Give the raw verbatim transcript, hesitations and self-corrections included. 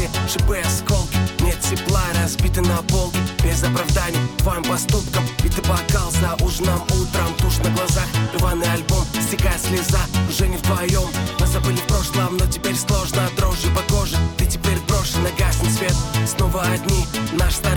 стеклянные шипы, осколки. Нет тепла, разбиты на полке. Без оправданий твоим поступкам. Битый бокал за ужином утром. Тушь на глазах, рваный альбом. Стекает слеза, уже не вдвоем. Мы забыли в прошлом, но теперь сложно. Дрожжи по коже, ты теперь брошен, гаснет свет. Снова одни, наш старый